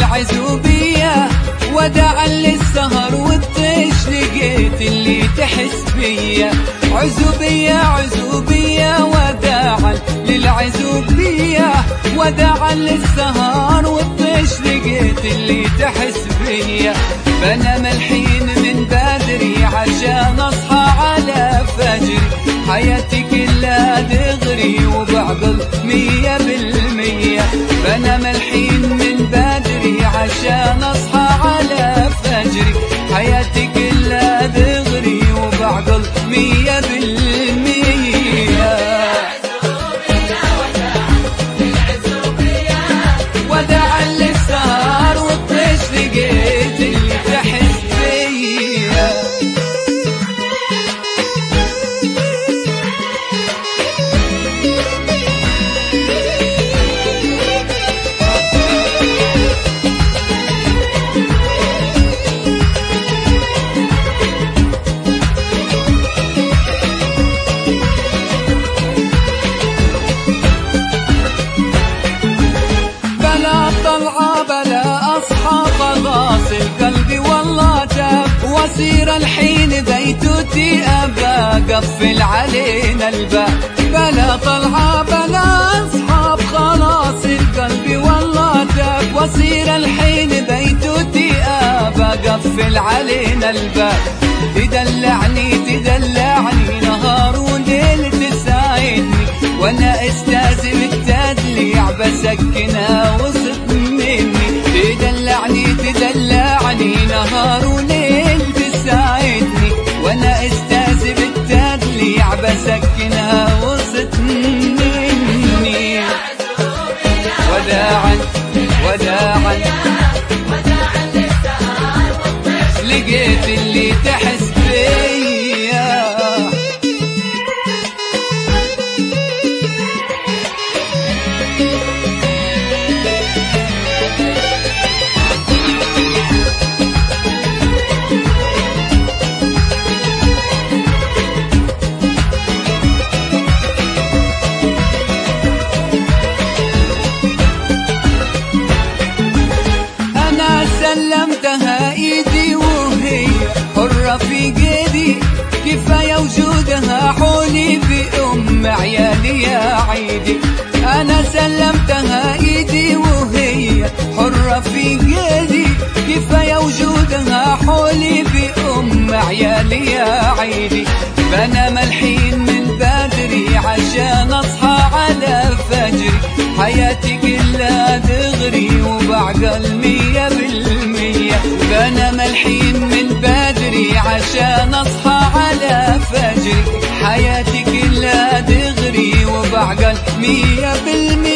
للعزوبية، وداعا للسهر والطيش لقيت اللي تحس بيا. عزوبية عزوبية وداعا للعزوبية، وداعا للسهر والطيش لقيت اللي تحس بيا. بنام الحين من بدري عشان اصحى على فجري، حياتي كلها دغري وبعقل 100%. بنام الحين من بدري عشان اصحى على فجري، حياتي كلها دغري وبعقل 100%. وداعا للسهر والطيش لقيت اللي تحس بيا. بلا أصحى خلاص القلب والله تاب، وأصير الحين بيتوتي أبا قفل علينا الباب. بلا طلعة بلا أصحاب خلاص القلب والله تاب، وأصير الحين بيتوتي أبا قفل علينا الباب. تدلعني نهار وليل تساعدني، وأنا استاذ بالتدليع بسكنها وسط مني. تدلعني نهار وليل تساعدني، وانا استاذ بالتدليع بسكنها وسط مني. وداعا وداعا لقيت اللي تحس بيا. سلمتها ايدي وهي حرة في قيدي، كفاية وجودها حولي بأم عيالي يا عيدي. أنا سلمتها ايدي وهي حرة في قيدي، كفاية وجودها حولي بأم عيالي يا عيدي. بنام الحين من بدري عشان اصحى على فجري، حياتي كلها دغري وبعقل 100%. بنام الحين من بدري عشان اصحى على فجري، حياتي كلها دغري وبعقل 100%.